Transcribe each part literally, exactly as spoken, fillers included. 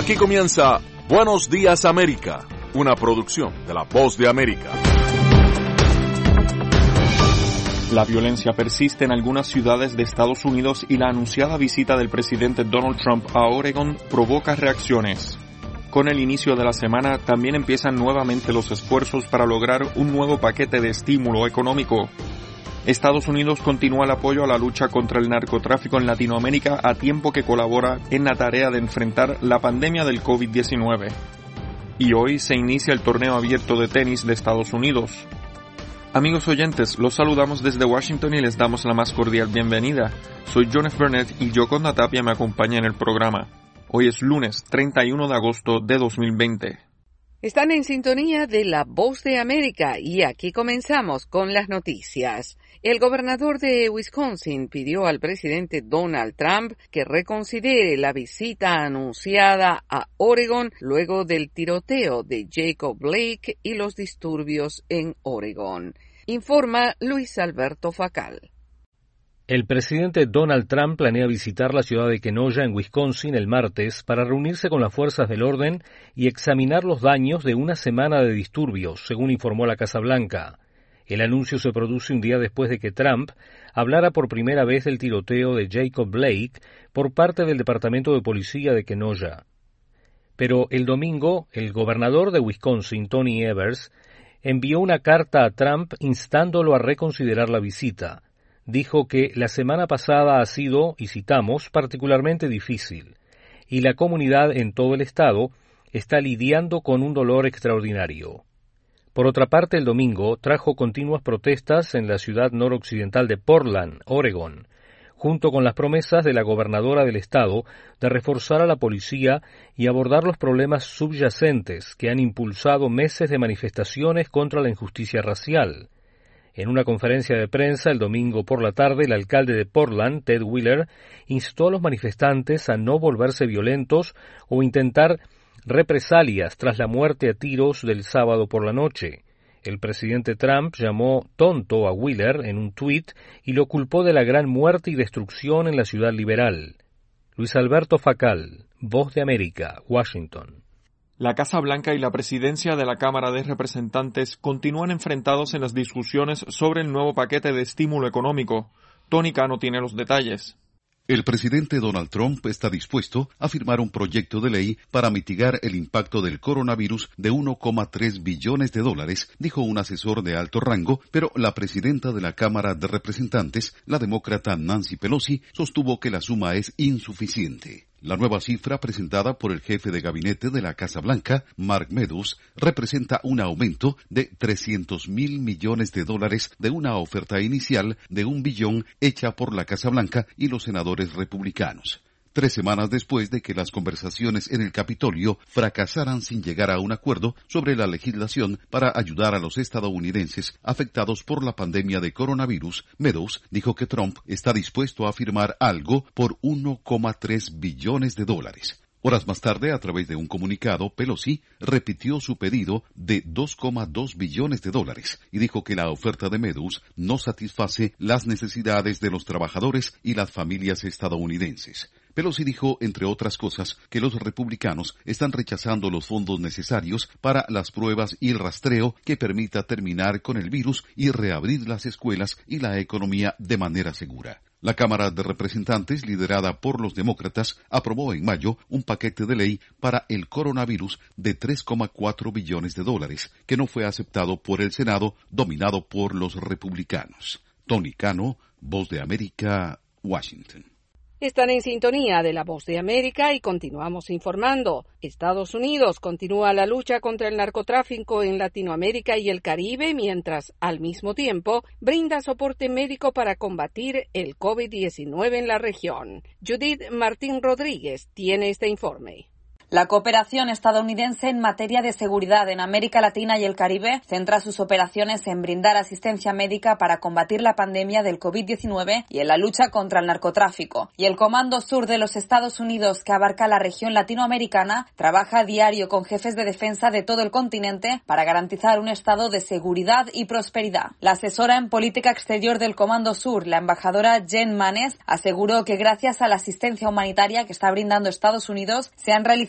Aquí comienza Buenos Días América, una producción de La Voz de América. La violencia persiste en algunas ciudades de Estados Unidos y la anunciada visita del presidente Donald Trump a Oregon provoca reacciones. Con el inicio de la semana también empiezan nuevamente los esfuerzos para lograr un nuevo paquete de estímulo económico. Estados Unidos continúa el apoyo a la lucha contra el narcotráfico en Latinoamérica a tiempo que colabora en la tarea de enfrentar la pandemia del COVID diecinueve. Y hoy se inicia el torneo abierto de tenis de Estados Unidos. Amigos oyentes, los saludamos desde Washington y les damos la más cordial bienvenida. Soy John F. Burnett y Yoconda Tapia me acompaña en el programa. Hoy es lunes treinta y uno de agosto de dos mil veinte. Están en sintonía de La Voz de América y aquí comenzamos con las noticias. El gobernador de Wisconsin pidió al presidente Donald Trump que reconsidere la visita anunciada a Oregon luego del tiroteo de Jacob Blake y los disturbios en Oregon. Informa Luis Alberto Facal. El presidente Donald Trump planea visitar la ciudad de Kenosha, en Wisconsin, el martes para reunirse con las fuerzas del orden y examinar los daños de una semana de disturbios, según informó la Casa Blanca. El anuncio se produce un día después de que Trump hablara por primera vez del tiroteo de Jacob Blake por parte del Departamento de Policía de Kenosha. Pero el domingo, el gobernador de Wisconsin, Tony Evers, envió una carta a Trump instándolo a reconsiderar la visita. Dijo que la semana pasada ha sido, y citamos, particularmente difícil, y la comunidad en todo el estado está lidiando con un dolor extraordinario. Por otra parte, el domingo trajo continuas protestas en la ciudad noroccidental de Portland, Oregon, junto con las promesas de la gobernadora del estado de reforzar a la policía y abordar los problemas subyacentes que han impulsado meses de manifestaciones contra la injusticia racial. En una conferencia de prensa el domingo por la tarde, el alcalde de Portland, Ted Wheeler, instó a los manifestantes a no volverse violentos o intentar represalias tras la muerte a tiros del sábado por la noche. El presidente Trump llamó tonto a Wheeler en un tuit y lo culpó de la gran muerte y destrucción en la ciudad liberal. Luis Alberto Facal, Voz de América, Washington. La Casa Blanca y la presidencia de la Cámara de Representantes continúan enfrentados en las discusiones sobre el nuevo paquete de estímulo económico. Tony Cano tiene los detalles. El presidente Donald Trump está dispuesto a firmar un proyecto de ley para mitigar el impacto del coronavirus de uno coma tres billones de dólares, dijo un asesor de alto rango, pero la presidenta de la Cámara de Representantes, la demócrata Nancy Pelosi, sostuvo que la suma es insuficiente. La nueva cifra presentada por el jefe de gabinete de la Casa Blanca, Mark Meadows, representa un aumento de trescientos mil millones de dólares de una oferta inicial de un billón hecha por la Casa Blanca y los senadores republicanos. Tres semanas después de que las conversaciones en el Capitolio fracasaran sin llegar a un acuerdo sobre la legislación para ayudar a los estadounidenses afectados por la pandemia de coronavirus, Meadows dijo que Trump está dispuesto a firmar algo por uno coma tres billones de dólares. Horas más tarde, a través de un comunicado, Pelosi repitió su pedido de dos coma dos billones de dólares y dijo que la oferta de Meadows no satisface las necesidades de los trabajadores y las familias estadounidenses. Pelosi dijo, entre otras cosas, que los republicanos están rechazando los fondos necesarios para las pruebas y el rastreo que permita terminar con el virus y reabrir las escuelas y la economía de manera segura. La Cámara de Representantes, liderada por los demócratas, aprobó en mayo un paquete de ley para el coronavirus de tres coma cuatro billones de dólares, que no fue aceptado por el Senado, dominado por los republicanos. Tony Cano, Voz de América, Washington. Están en sintonía de La Voz de América y continuamos informando. Estados Unidos continúa la lucha contra el narcotráfico en Latinoamérica y el Caribe, mientras, al mismo tiempo, brinda soporte médico para combatir el COVID diecinueve en la región. Judith Martín Rodríguez tiene este informe. La cooperación estadounidense en materia de seguridad en América Latina y el Caribe centra sus operaciones en brindar asistencia médica para combatir la pandemia del COVID diecinueve y en la lucha contra el narcotráfico. Y el Comando Sur de los Estados Unidos, que abarca la región latinoamericana, trabaja a diario con jefes de defensa de todo el continente para garantizar un estado de seguridad y prosperidad. La asesora en política exterior del Comando Sur, la embajadora Jen Manes, aseguró que gracias a la asistencia humanitaria que está brindando Estados Unidos, se han realizado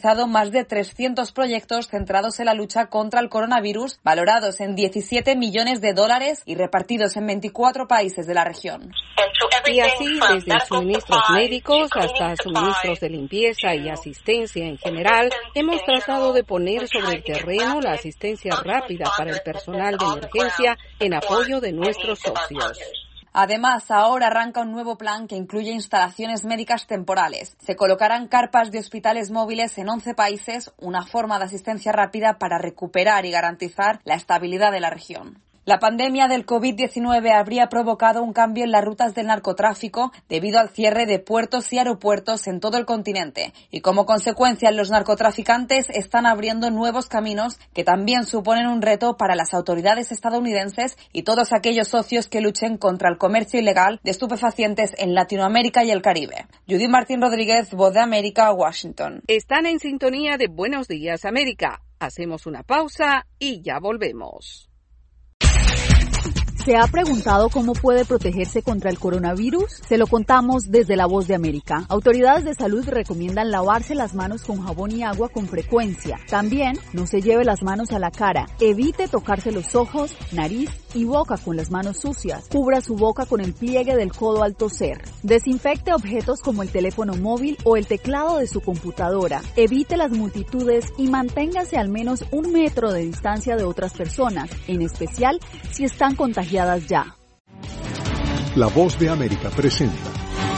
impulsado más de trescientos proyectos centrados en la lucha contra el coronavirus, valorados en diecisiete millones de dólares y repartidos en veinticuatro países de la región. Y así, desde suministros médicos hasta suministros de limpieza y asistencia en general, hemos tratado de poner sobre el terreno la asistencia rápida para el personal de emergencia en apoyo de nuestros socios. Además, ahora arranca un nuevo plan que incluye instalaciones médicas temporales. Se colocarán carpas de hospitales móviles en once países, una forma de asistencia rápida para recuperar y garantizar la estabilidad de la región. La pandemia del covid diecinueve habría provocado un cambio en las rutas del narcotráfico debido al cierre de puertos y aeropuertos en todo el continente. Y como consecuencia, los narcotraficantes están abriendo nuevos caminos que también suponen un reto para las autoridades estadounidenses y todos aquellos socios que luchen contra el comercio ilegal de estupefacientes en Latinoamérica y el Caribe. Judith Martín Rodríguez, Voz de América, Washington. Están en sintonía de Buenos Días, América. Hacemos una pausa y ya volvemos. ¿Se ha preguntado cómo puede protegerse contra el coronavirus? Se lo contamos desde La Voz de América. Autoridades de salud recomiendan lavarse las manos con jabón y agua con frecuencia. También no se lleve las manos a la cara. Evite tocarse los ojos, nariz y boca con las manos sucias. Cubra su boca con el pliegue del codo al toser. Desinfecte objetos como el teléfono móvil o el teclado de su computadora. Evite las multitudes y manténgase al menos un metro de distancia de otras personas, en especial si están contagiadas ya. La Voz de América presenta.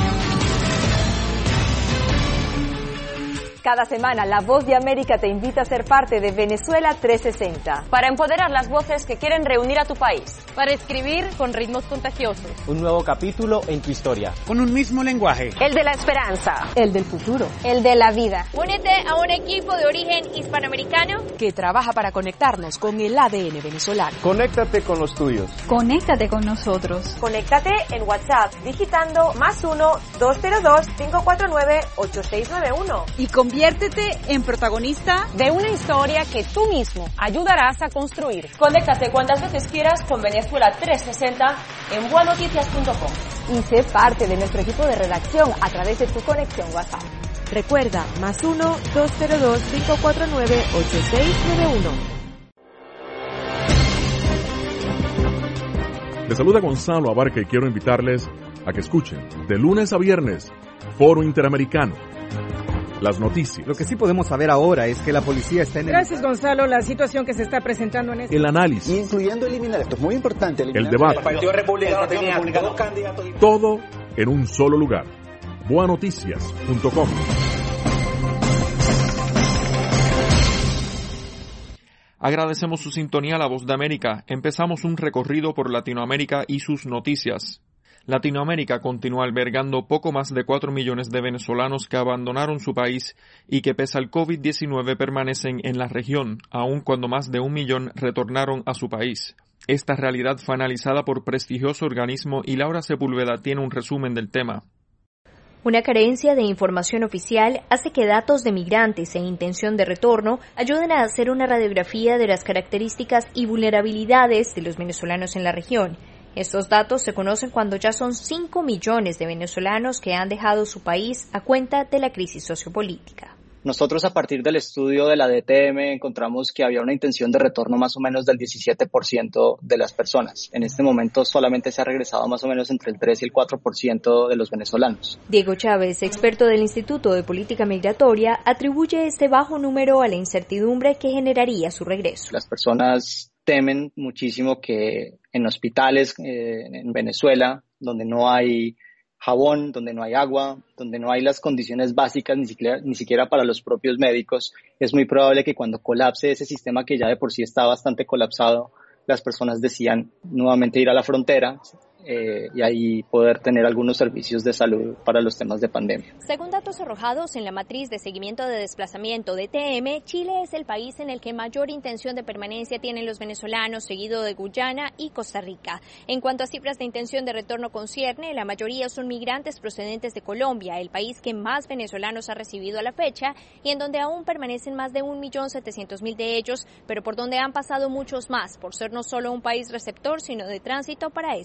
Cada semana, La Voz de América te invita a ser parte de Venezuela trescientos sesenta. Para empoderar las voces que quieren reunir a tu país. Para escribir con ritmos contagiosos. Un nuevo capítulo en tu historia. Con un mismo lenguaje. El de la esperanza. El del futuro. El de la vida. Únete a un equipo de origen hispanoamericano que trabaja para conectarnos con el A D N venezolano. Conéctate con los tuyos. Conéctate con nosotros. Conéctate en WhatsApp digitando más uno, dos cero dos, cinco cuatro nueve, ocho seis nueve uno. Y conviértete en protagonista de una historia que tú mismo ayudarás a construir. Conéctate cuantas veces quieras con Venezuela trescientos sesenta en buenoticias punto com. Y sé parte de nuestro equipo de redacción a través de tu conexión WhatsApp. Recuerda, más uno, dos cero dos, cinco cuatro nueve, ocho seis nueve uno. Les saluda Gonzalo Abarca y quiero invitarles a que escuchen de lunes a viernes Foro Interamericano. Las noticias. Lo que sí podemos saber ahora es que la policía está en el... Gracias, Gonzalo. La situación que se está presentando en este... El análisis. Incluyendo eliminar, esto es muy importante. El debate. El Partido Republicano tenía dos candidatos. Todo en un solo lugar. buenoticias punto com. Agradecemos su sintonía a La Voz de América. Empezamos un recorrido por Latinoamérica y sus noticias. Latinoamérica continúa albergando poco más de cuatro millones de venezolanos que abandonaron su país y que pese al covid diecinueve permanecen en la región, aun cuando más de un millón retornaron a su país. Esta realidad fue analizada por prestigioso organismo y Laura Sepúlveda tiene un resumen del tema. Una carencia de información oficial hace que datos de migrantes e intención de retorno ayuden a hacer una radiografía de las características y vulnerabilidades de los venezolanos en la región. Estos datos se conocen cuando ya son cinco millones de venezolanos que han dejado su país a cuenta de la crisis sociopolítica. Nosotros a partir del estudio de la D T M encontramos que había una intención de retorno más o menos del diecisiete por ciento de las personas. En este momento solamente se ha regresado más o menos entre el tres y el cuatro por ciento de los venezolanos. Diego Chávez, experto del Instituto de Política Migratoria, atribuye este bajo número a la incertidumbre que generaría su regreso. Las personas temen muchísimo que en hospitales eh, en Venezuela, donde no hay jabón, donde no hay agua, donde no hay las condiciones básicas ni siquiera, ni siquiera para los propios médicos, es muy probable que cuando colapse ese sistema que ya de por sí está bastante colapsado, las personas decidan nuevamente ir a la frontera eh, y ahí poder tener algunos servicios de salud para los temas de pandemia. Según datos arrojados en la matriz de seguimiento de desplazamiento D T M, Chile es el país en el que mayor intención de permanencia tienen los venezolanos, seguido de Guyana y Costa Rica. En cuanto a cifras de intención de retorno concierne, la mayoría son migrantes procedentes de Colombia, el país que más venezolanos ha recibido a la fecha y en donde aún permanecen más de un millón setecientos mil de ellos, pero por donde han pasado muchos más, por ser no solo un país receptor, sino de tránsito para esta población.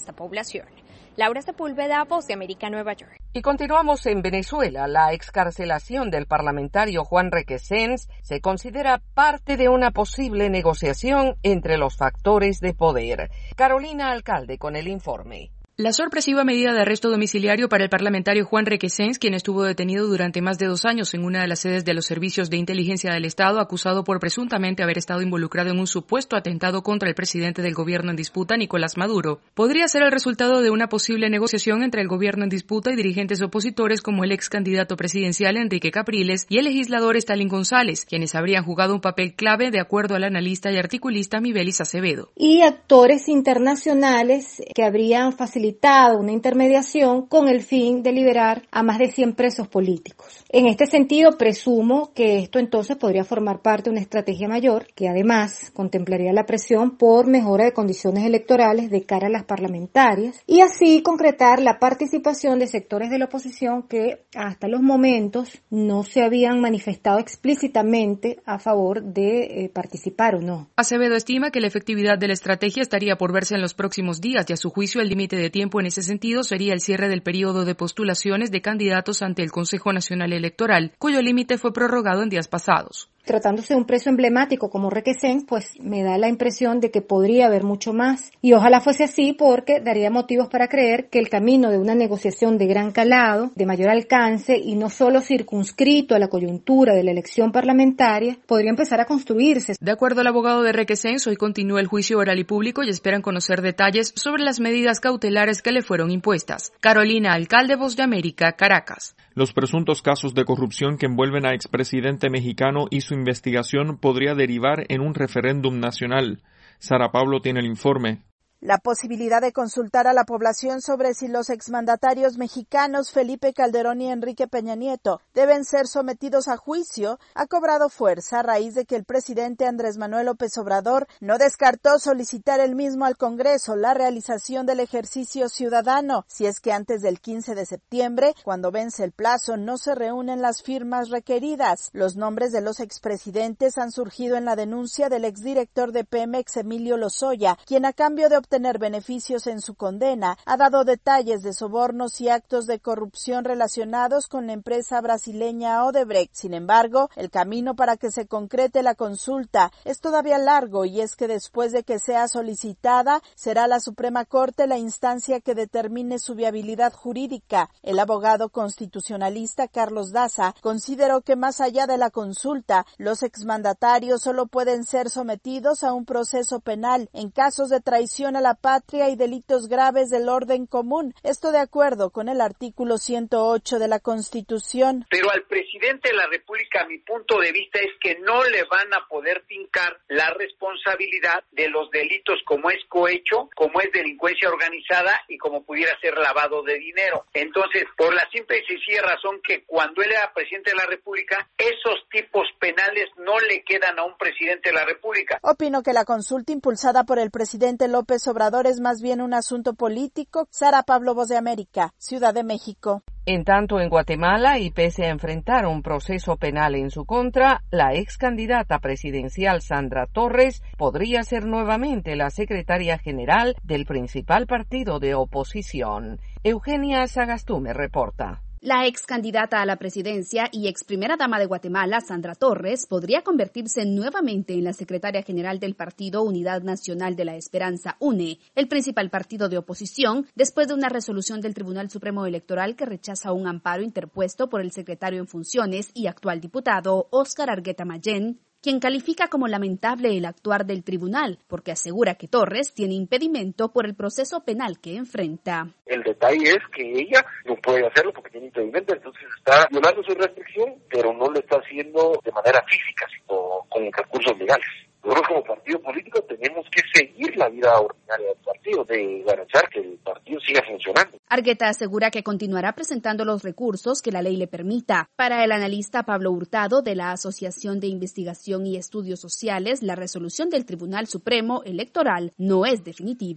investigación. Laura Sepúlveda, Voz de América, Nueva York. Y continuamos en Venezuela. La excarcelación del parlamentario Juan Requesens se considera parte de una posible negociación entre los factores de poder. Carolina Alcalde con el informe. La sorpresiva medida de arresto domiciliario para el parlamentario Juan Requesens, quien estuvo detenido durante más de dos años en una de las sedes de los servicios de inteligencia del Estado, acusado por presuntamente haber estado involucrado en un supuesto atentado contra el presidente del gobierno en disputa, Nicolás Maduro, podría ser el resultado de una posible negociación entre el gobierno en disputa y dirigentes opositores como el ex candidato presidencial Enrique Capriles y el legislador Stalin González, quienes habrían jugado un papel clave de acuerdo al analista y articulista Mibelis Acevedo. Y actores internacionales que habrían facilitado una intermediación con el fin de liberar a más de cien presos políticos. En este sentido, presumo que esto entonces podría formar parte de una estrategia mayor que además contemplaría la presión por mejora de condiciones electorales de cara a las parlamentarias y así concretar la participación de sectores de la oposición que hasta los momentos no se habían manifestado explícitamente a favor de eh, participar o no. Acevedo estima que la efectividad de la estrategia estaría por verse en los próximos días y a su juicio el límite de tiempo en ese sentido sería el cierre del periodo de postulaciones de candidatos ante el Consejo Nacional Electoral, cuyo límite fue prorrogado en días pasados. Tratándose de un preso emblemático como Requesens, pues me da la impresión de que podría haber mucho más. Y ojalá fuese así porque daría motivos para creer que el camino de una negociación de gran calado, de mayor alcance y no solo circunscrito a la coyuntura de la elección parlamentaria, podría empezar a construirse. De acuerdo al abogado de Requesens, hoy continúa el juicio oral y público y esperan conocer detalles sobre las medidas cautelares que le fueron impuestas. Carolina Alcalde, Voz de América, Caracas. Los presuntos casos de corrupción que envuelven a expresidente mexicano y su investigación podría derivar en un referéndum nacional. Sara Pablo tiene el informe. La posibilidad de consultar a la población sobre si los exmandatarios mexicanos Felipe Calderón y Enrique Peña Nieto deben ser sometidos a juicio ha cobrado fuerza a raíz de que el presidente Andrés Manuel López Obrador no descartó solicitar él mismo al Congreso la realización del ejercicio ciudadano, si es que antes del quince de septiembre, cuando vence el plazo, no se reúnen las firmas requeridas. Los nombres de los expresidentes han surgido en la denuncia del exdirector de Pemex, Emilio Lozoya, quien a cambio de obtener beneficios en su condena, ha dado detalles de sobornos y actos de corrupción relacionados con la empresa brasileña Odebrecht. Sin embargo, el camino para que se concrete la consulta es todavía largo y es que después de que sea solicitada, será la Suprema Corte la instancia que determine su viabilidad jurídica. El abogado constitucionalista Carlos Daza consideró que más allá de la consulta, los exmandatarios solo pueden ser sometidos a un proceso penal en casos de traición a la patria y delitos graves del orden común. Esto de acuerdo con el artículo ciento ocho de la Constitución. Pero al presidente de la República, mi punto de vista es que no le van a poder fincar la responsabilidad de los delitos como es cohecho, como es delincuencia organizada y como pudiera ser lavado de dinero. Entonces, por la simple y sencilla razón que cuando él era presidente de la República, esos tipos penales no le quedan a un presidente de la República. Opino que la consulta impulsada por el presidente López Obrador es más bien un asunto político. Sara Pablo, Voz de América, Ciudad de México. En tanto, en Guatemala, y pese a enfrentar un proceso penal en su contra, la ex candidata presidencial Sandra Torres podría ser nuevamente la secretaria general del principal partido de oposición. Eugenia Sagastume reporta. La ex candidata a la presidencia y ex primera dama de Guatemala, Sandra Torres, podría convertirse nuevamente en la secretaria general del partido Unidad Nacional de la Esperanza, U N E, el principal partido de oposición, después de una resolución del Tribunal Supremo Electoral que rechaza un amparo interpuesto por el secretario en funciones y actual diputado Óscar Argueta Mayén, quien califica como lamentable el actuar del tribunal, porque asegura que Torres tiene impedimento por el proceso penal que enfrenta. El detalle es que ella no puede hacerlo porque tiene impedimento, entonces está violando su restricción, pero no lo está haciendo de manera física, sino con recursos legales. Nosotros como partido político tenemos que seguir la vida ordinaria del partido, de garantizar que el partido siga funcionando. Argueta asegura que continuará presentando los recursos que la ley le permita. Para el analista Pablo Hurtado de la Asociación de Investigación y Estudios Sociales, la resolución del Tribunal Supremo Electoral no es definitiva.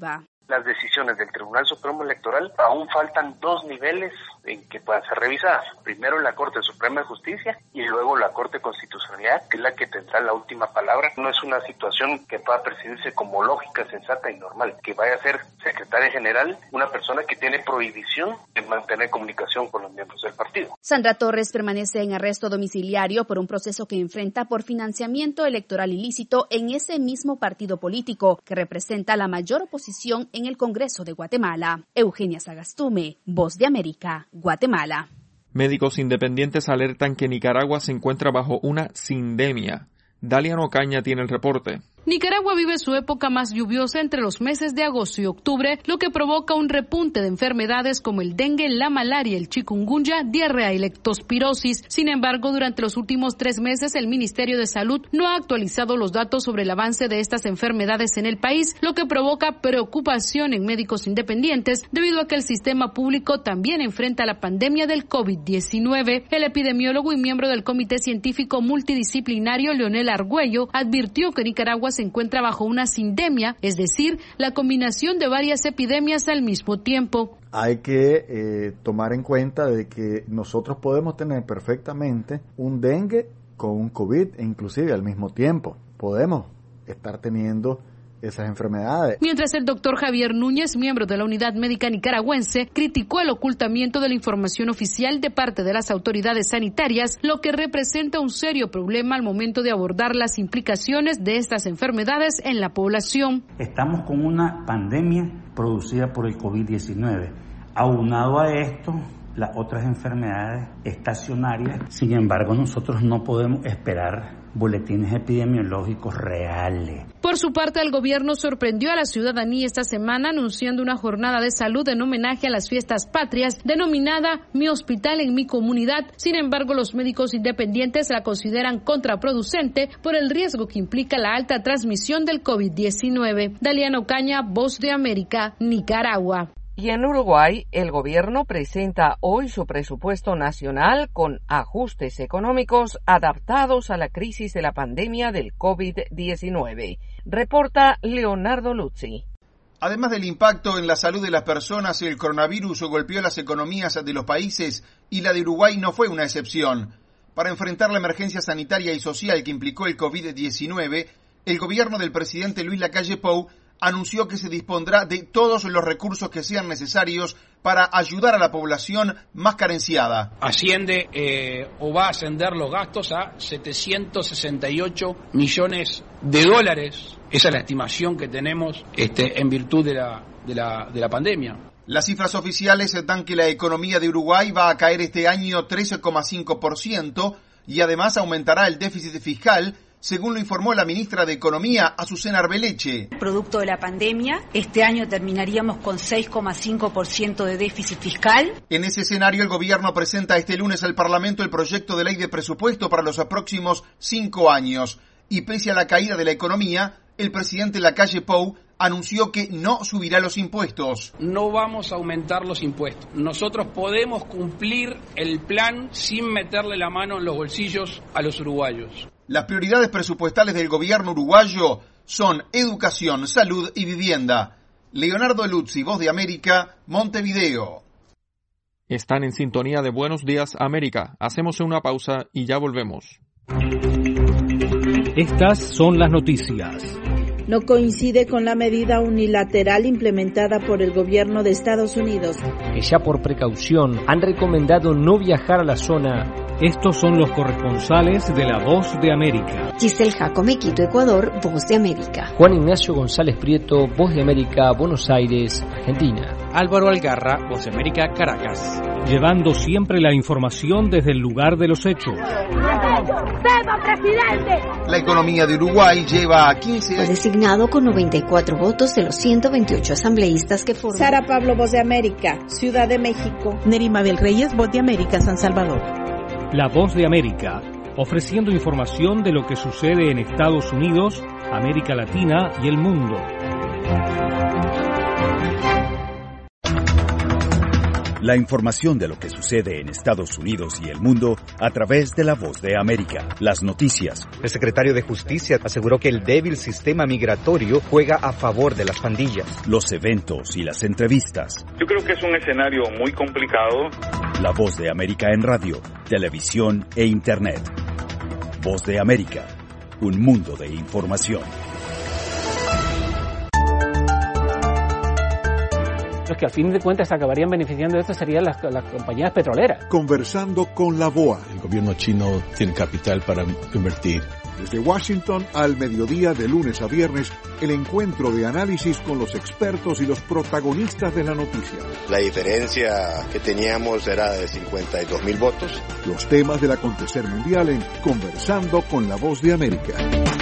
las decisiones del Tribunal Supremo Electoral, aún faltan dos niveles en que puedan ser revisadas. Primero la Corte Suprema de Justicia y luego la Corte de Constitucionalidad, que es la que tendrá la última palabra. No es una situación que pueda percibirse como lógica, sensata y normal, que vaya a ser secretaria general una persona que tiene prohibición de mantener comunicación con los miembros del partido. Sandra Torres permanece en arresto domiciliario por un proceso que enfrenta por financiamiento electoral ilícito en ese mismo partido político que representa la mayor oposición en el Congreso de Guatemala. Eugenia Sagastume, Voz de América, Guatemala. Médicos independientes alertan que Nicaragua se encuentra bajo una sindemia. Dalian Ocaña tiene el reporte. Nicaragua vive su época más lluviosa entre los meses de agosto y octubre, lo que provoca un repunte de enfermedades como el dengue, la malaria, el chikungunya, diarrea y leptospirosis. Sin embargo, durante los últimos tres meses, el Ministerio de Salud no ha actualizado los datos sobre el avance de estas enfermedades en el país, lo que provoca preocupación en médicos independientes debido a que el sistema público también enfrenta la pandemia del COVID diecinueve. El epidemiólogo y miembro del Comité Científico Multidisciplinario, Leonel Argüello, advirtió que Nicaragua se encuentra bajo una sindemia, es decir, la combinación de varias epidemias al mismo tiempo. Hay que eh, tomar en cuenta de que nosotros podemos tener perfectamente un dengue con un COVID, inclusive al mismo tiempo. Podemos estar teniendo esas enfermedades. Mientras el doctor Javier Núñez, miembro de la Unidad Médica Nicaragüense, criticó el ocultamiento de la información oficial de parte de las autoridades sanitarias, lo que representa un serio problema al momento de abordar las implicaciones de estas enfermedades en la población. Estamos con una pandemia producida por el COVID diecinueve. Aunado a esto, las otras enfermedades estacionarias. Sin embargo, nosotros no podemos esperar boletines epidemiológicos reales. Por su parte, el gobierno sorprendió a la ciudadanía esta semana anunciando una jornada de salud en homenaje a las fiestas patrias denominada Mi Hospital en mi Comunidad. Sin embargo, los médicos independientes la consideran contraproducente por el riesgo que implica la alta transmisión del COVID diecinueve. Dalian Ocaña, Voz de América, Nicaragua. Y en Uruguay, el gobierno presenta hoy su presupuesto nacional con ajustes económicos adaptados a la crisis de la pandemia del COVID diecinueve. Reporta Leonardo Luzzi. Además del impacto en la salud de las personas, el coronavirus golpeó las economías de los países y la de Uruguay no fue una excepción. Para enfrentar la emergencia sanitaria y social que implicó el COVID diecinueve, el gobierno del presidente Luis Lacalle Pou anunció que se dispondrá de todos los recursos que sean necesarios para ayudar a la población más carenciada. Asciende eh, o va a ascender los gastos a setecientos sesenta y ocho millones de dólares. Esa es la estimación que tenemos este, en virtud de la, de la, de la pandemia. Las cifras oficiales dan que la economía de Uruguay va a caer este año trece coma cinco por ciento y además aumentará el déficit fiscal, según lo informó la ministra de Economía, Azucena Arbeleche. Producto de la pandemia, este año terminaríamos con seis coma cinco por ciento de déficit fiscal. En ese escenario, el gobierno presenta este lunes al Parlamento el proyecto de ley de presupuesto para los próximos cinco años. Y pese a la caída de la economía, el presidente Lacalle Pou anunció que no subirá los impuestos. No vamos a aumentar los impuestos. Nosotros podemos cumplir el plan sin meterle la mano en los bolsillos a los uruguayos. Las prioridades presupuestales del gobierno uruguayo son educación, salud y vivienda. Leonardo Luzzi, Voz de América, Montevideo. Están en sintonía de Buenos Días América. Hacemos una pausa y ya volvemos. Estas son las noticias. No coincide con la medida unilateral implementada por el gobierno de Estados Unidos, que ya por precaución han recomendado no viajar a la zona. Estos son los corresponsales de La Voz de América. Giselle Jacome, Quito, Ecuador, Voz de América. Juan Ignacio González Prieto, Voz de América, Buenos Aires, Argentina. Álvaro Algarra, Voz de América, Caracas. Llevando siempre la información desde el lugar de los hechos. La economía de Uruguay lleva quince años. Fue designado con noventa y cuatro votos de los ciento veintiocho asambleístas que forman. Sara Pablo, Voz de América, Ciudad de México. Nerima Bel Reyes, Voz de América, San Salvador. La Voz de América, ofreciendo información de lo que sucede en Estados Unidos, América Latina y el mundo. La información de lo que sucede en Estados Unidos y el mundo a través de La Voz de América. Las noticias. El secretario de Justicia aseguró que el débil sistema migratorio juega a favor de las pandillas. Los eventos y las entrevistas. Yo creo que es un escenario muy complicado. La Voz de América en radio, televisión e internet. Voz de América, un mundo de información. Los que al fin de cuentas acabarían beneficiando de esto serían las, las compañías petroleras. Conversando con la B O A. El gobierno chino tiene capital para invertir. Desde Washington al mediodía de lunes a viernes, el encuentro de análisis con los expertos y los protagonistas de la noticia. La diferencia que teníamos era de cincuenta y dos mil votos. Los temas del acontecer mundial en Conversando con la Voz de América.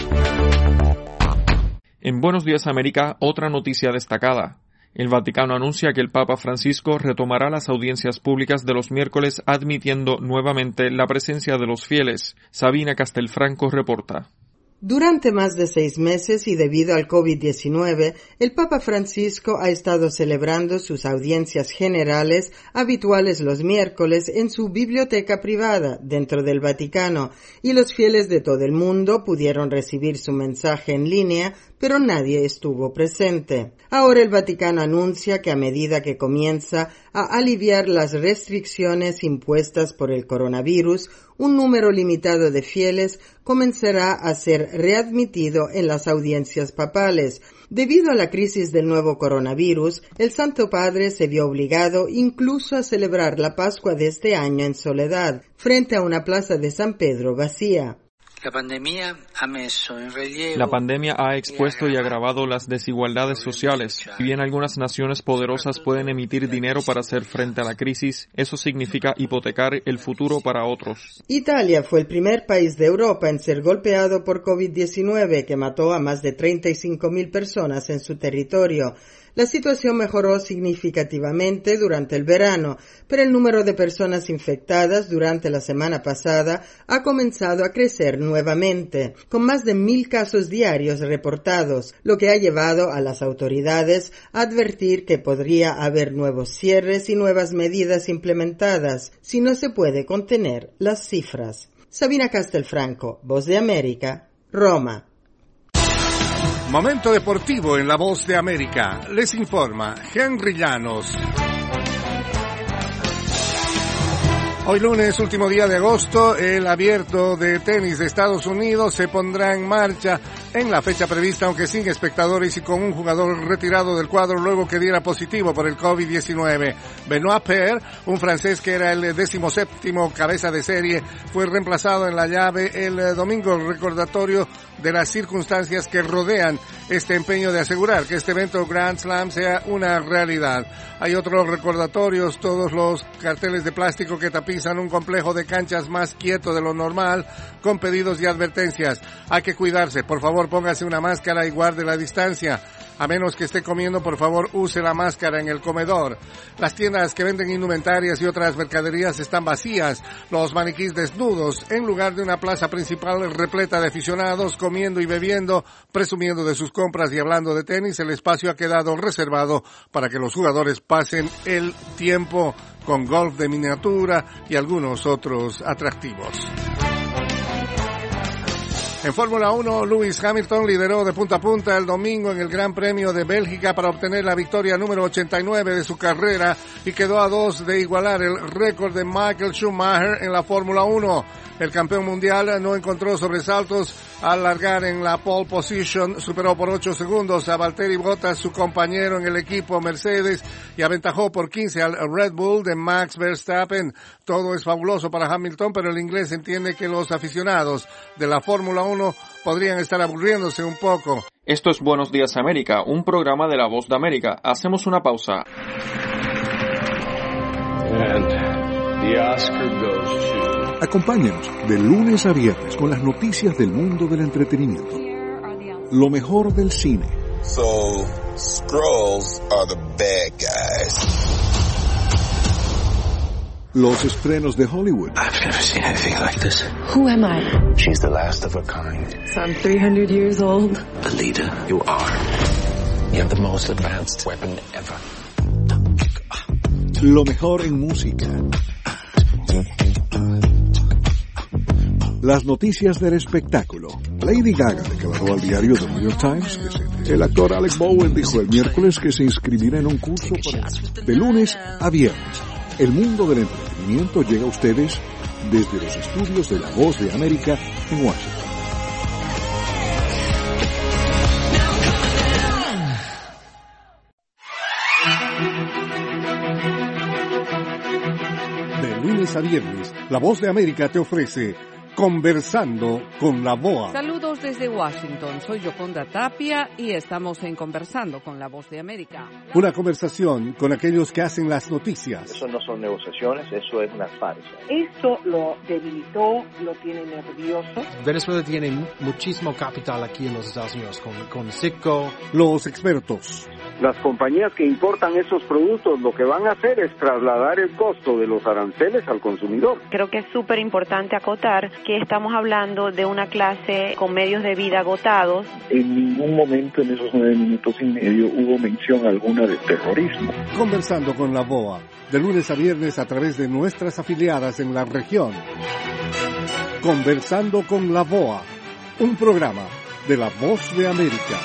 En Buenos Días América, otra noticia destacada. El Vaticano anuncia que el Papa Francisco retomará las audiencias públicas de los miércoles admitiendo nuevamente la presencia de los fieles. Sabina Castelfranco reporta. Durante más de seis meses y debido al COVID diecinueve, el Papa Francisco ha estado celebrando sus audiencias generales habituales los miércoles en su biblioteca privada dentro del Vaticano, y los fieles de todo el mundo pudieron recibir su mensaje en línea, pero nadie estuvo presente. Ahora el Vaticano anuncia que a medida que comienza a aliviar las restricciones impuestas por el coronavirus, un número limitado de fieles comenzará a ser readmitido en las audiencias papales. Debido a la crisis del nuevo coronavirus, el Santo Padre se vio obligado incluso a celebrar la Pascua de este año en soledad, frente a una plaza de San Pedro vacía. La pandemia ha messo en relieve. La pandemia ha expuesto y agravado las desigualdades sociales. Si bien algunas naciones poderosas pueden emitir dinero para hacer frente a la crisis, eso significa hipotecar el futuro para otros. Italia fue el primer país de Europa en ser golpeado por COVID diecinueve, que mató a más de treinta y cinco mil personas en su territorio. La situación mejoró significativamente durante el verano, pero el número de personas infectadas durante la semana pasada ha comenzado a crecer nuevamente, con más de mil casos diarios reportados, lo que ha llevado a las autoridades a advertir que podría haber nuevos cierres y nuevas medidas implementadas si no se puede contener las cifras. Sabina Castelfranco, Voz de América, Roma. Momento deportivo en La Voz de América. Les informa Henry Llanos. Hoy lunes, último día de agosto, el abierto de tenis de Estados Unidos se pondrá en marcha en la fecha prevista, aunque sin espectadores y con un jugador retirado del cuadro luego que diera positivo por el COVID diecinueve. Benoit Paire, un francés que era el decimoséptimo cabeza de serie, fue reemplazado en la llave el domingo, recordatorio de las circunstancias que rodean este empeño de asegurar que este evento Grand Slam sea una realidad. Hay otros recordatorios, todos los carteles de plástico que tapizan un complejo de canchas más quieto de lo normal, con pedidos y advertencias. Hay que cuidarse, por favor póngase una máscara y guarde la distancia. A menos que esté comiendo, por favor, use la máscara en el comedor. Las tiendas que venden indumentarias y otras mercaderías están vacías. Los maniquís desnudos, en lugar de una plaza principal repleta de aficionados, comiendo y bebiendo, presumiendo de sus compras y hablando de tenis, el espacio ha quedado reservado para que los jugadores pasen el tiempo con golf de miniatura y algunos otros atractivos. En Fórmula uno, Lewis Hamilton lideró de punta a punta el domingo en el Gran Premio de Bélgica para obtener la victoria número ochenta y nueve de su carrera y quedó a dos de igualar el récord de Michael Schumacher en la Fórmula uno. El campeón mundial no encontró sobresaltos al largar en la pole position, superó por ocho segundos a Valtteri Bottas, su compañero en el equipo Mercedes, y aventajó por quince al Red Bull de Max Verstappen. Todo es fabuloso para Hamilton, pero el inglés entiende que los aficionados de la Fórmula uno podrían estar aburriéndose un poco. Esto es Buenos Días América, un programa de La Voz de América. Hacemos una pausa. And the Oscar goes to... Acompáñenos de lunes a viernes con las noticias del mundo del entretenimiento. Lo mejor del cine. So, Skrulls are the bad guys. Los estrenos de Hollywood. I've never seen anything like this. Who am I? She's the last of her kind. So I'm three hundred years old. The leader you are. You have the most advanced weapon ever. Lo mejor en música. Las noticias del espectáculo. Lady Gaga declaró al diario The New York Times que el actor Alec Bowen dijo el miércoles que se inscribirá en un curso para... de lunes a viernes. El mundo del entretenimiento llega a ustedes desde los estudios de La Voz de América en Washington. De lunes a viernes, La Voz de América te ofrece Conversando con la B O A. Saludos desde Washington, soy Yoconda Tapia y estamos en Conversando con la Voz de América. Una conversación con aquellos que hacen las noticias. Eso no son negociaciones, eso es una farsa. Eso lo debilitó, lo tiene nervioso. Venezuela tiene muchísimo capital aquí en los Estados Unidos, con, con Citgo. Los expertos. Las compañías que importan esos productos lo que van a hacer es trasladar el costo de los aranceles al consumidor. Creo que es súper importante acotar que estamos hablando de una clase con medios de vida agotados. En ningún momento en esos nueve minutos y medio hubo mención alguna de terrorismo. Conversando con la B O A, de lunes a viernes a través de nuestras afiliadas en la región. Conversando con la B O A, un programa de La Voz de América.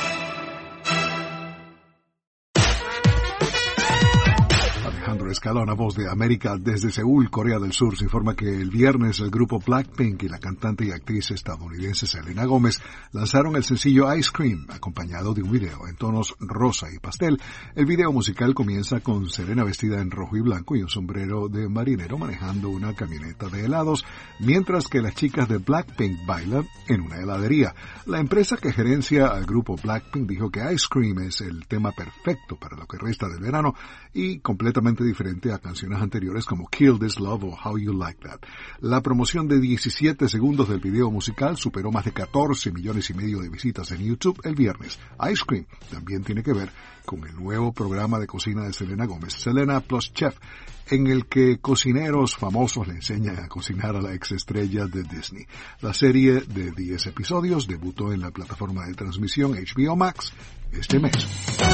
Escalona, Voz de América, desde Seúl, Corea del Sur, se informa que el viernes el grupo Blackpink y la cantante y actriz estadounidense Selena Gómez lanzaron el sencillo Ice Cream, acompañado de un video en tonos rosa y pastel. El video musical comienza con Selena vestida en rojo y blanco y un sombrero de marinero manejando una camioneta de helados, mientras que las chicas de Blackpink bailan en una heladería. La empresa que gerencia al grupo Blackpink dijo que Ice Cream es el tema perfecto para lo que resta del verano y completamente diferente a canciones anteriores como Kill This Love o How You Like That. La promoción de diecisiete segundos del video musical superó más de catorce millones y medio de visitas en YouTube el viernes. Ice Cream también tiene que ver con el nuevo programa de cocina de Selena Gómez, Selena Plus Chef, en el que cocineros famosos le enseñan a cocinar a la exestrella de Disney. La serie de diez episodios debutó en la plataforma de transmisión H B O Max este mes.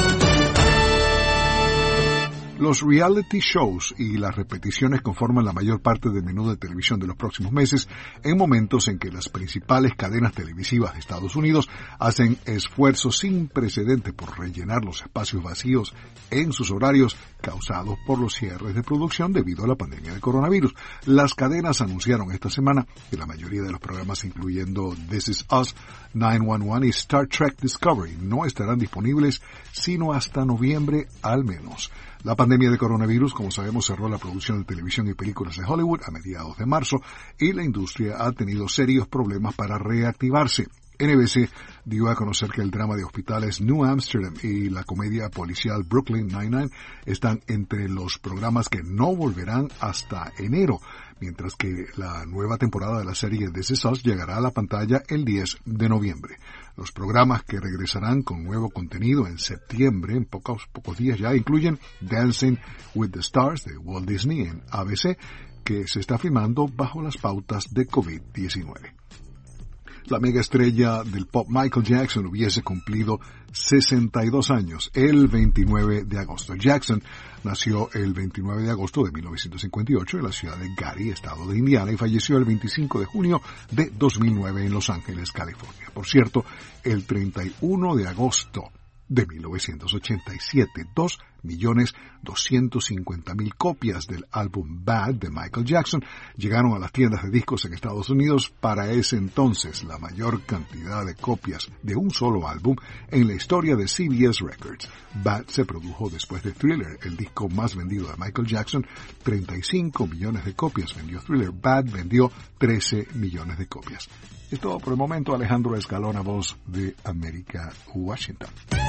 Los reality shows y las repeticiones conforman la mayor parte del menú de televisión de los próximos meses, en momentos en que las principales cadenas televisivas de Estados Unidos hacen esfuerzos sin precedentes por rellenar los espacios vacíos en sus horarios causados por los cierres de producción debido a la pandemia del coronavirus. Las cadenas anunciaron esta semana que la mayoría de los programas, incluyendo This Is Us, nueve uno uno y Star Trek Discovery, no estarán disponibles sino hasta noviembre al menos. La pandemia de coronavirus, como sabemos, cerró la producción de televisión y películas de Hollywood a mediados de marzo y la industria ha tenido serios problemas para reactivarse. N B C dio a conocer que el drama de hospitales New Amsterdam y la comedia policial Brooklyn Nine-Nine están entre los programas que no volverán hasta enero, mientras que la nueva temporada de la serie This Is Us llegará a la pantalla el diez de noviembre. Los programas que regresarán con nuevo contenido en septiembre, en pocos, pocos días ya, incluyen Dancing with the Stars de Walt Disney en A B C, que se está filmando bajo las pautas de COVID diecinueve. La mega estrella del pop Michael Jackson hubiese cumplido sesenta y dos años el veintinueve de agosto. Jackson nació el veintinueve de agosto de mil novecientos cincuenta y ocho en la ciudad de Gary, estado de Indiana, y falleció el veinticinco de junio de dos mil nueve en Los Ángeles, California. Por cierto, el treinta y uno de agosto de mil novecientos ochenta y siete, dos millones doscientos cincuenta mil copias del álbum Bad de Michael Jackson llegaron a las tiendas de discos en Estados Unidos, para ese entonces la mayor cantidad de copias de un solo álbum en la historia de C B S Records. Bad se produjo después de Thriller, el disco más vendido de Michael Jackson. treinta y cinco millones de copias vendió Thriller. Bad vendió trece millones de copias. Es todo por el momento. Alejandro Escalona, Voz de América, Washington.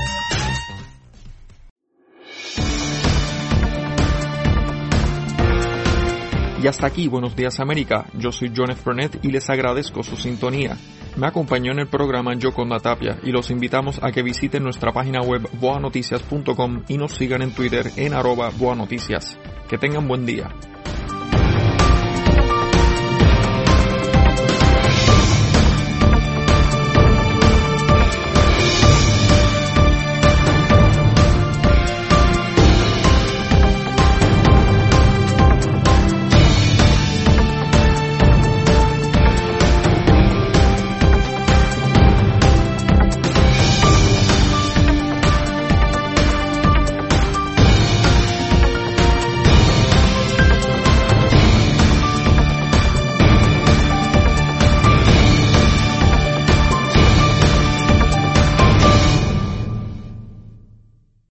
Y hasta aquí, Buenos Días América. Yo soy John F. Burnett y les agradezco su sintonía. Me acompañó en el programa Yoconda Tapia y los invitamos a que visiten nuestra página web boa noticias punto com y nos sigan en Twitter en arroba boanoticias. Que tengan buen día.